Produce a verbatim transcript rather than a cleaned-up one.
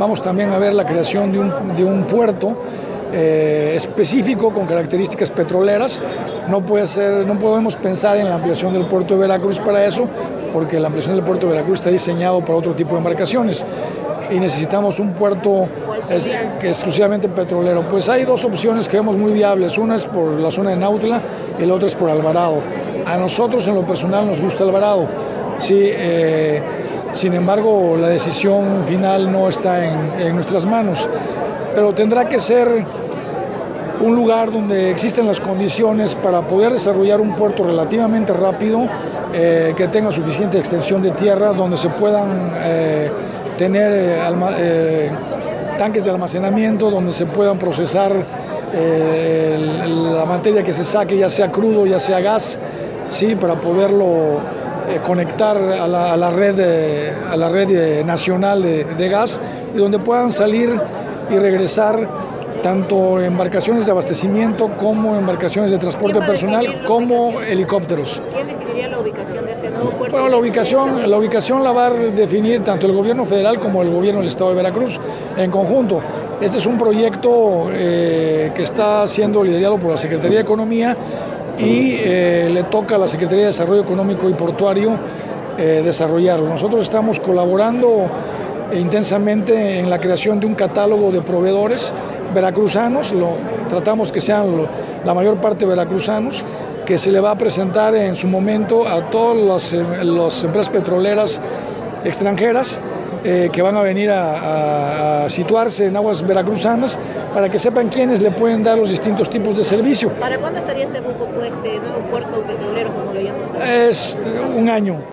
Vamos también a ver la creación de un, de un puerto eh, específico con características petroleras. No puede ser, no podemos pensar en la ampliación del puerto de Veracruz para eso, porque la ampliación del puerto de Veracruz está diseñado para otro tipo de embarcaciones y necesitamos un puerto es, que es exclusivamente petrolero. Pues hay dos opciones que vemos muy viables. Una es por la zona de Nautla y la otra es por Alvarado. A nosotros en lo personal nos gusta Alvarado. Sí, eh, sin embargo, la decisión final no está en, en nuestras manos, pero tendrá que ser un lugar donde existen las condiciones para poder desarrollar un puerto relativamente rápido, eh, que tenga suficiente extensión de tierra, donde se puedan eh, tener eh, alma, eh, tanques de almacenamiento, donde se puedan procesar eh, la materia que se saque, ya sea crudo, ya sea gas, sí, para poderlo eh, conectar a la, a la red, eh, a la red eh, nacional de, de gas, y donde puedan salir y regresar tanto embarcaciones de abastecimiento como embarcaciones de transporte personal, como helicópteros. ¿Quién definiría la ubicación de este nuevo puerto? Bueno, la ubicación, la ubicación la va a definir tanto el gobierno federal como el gobierno del estado de Veracruz en conjunto. Este es un proyecto eh, que está siendo liderado por la Secretaría de Economía y eh, le toca a la Secretaría de Desarrollo Económico y Portuario eh, desarrollarlo. Nosotros estamos colaborando intensamente en la creación de un catálogo de proveedores veracruzanos, lo, tratamos que sean lo, la mayor parte veracruzanos, que se le va a presentar en su momento a todas las, las empresas petroleras extranjeras eh, que van a venir a, a, a situarse en aguas veracruzanas, para que sepan quiénes le pueden dar los distintos tipos de servicio. ¿Para cuándo estaría este nuevo puerto, nuevo puerto petrolero, como lo llamamos? Es un año.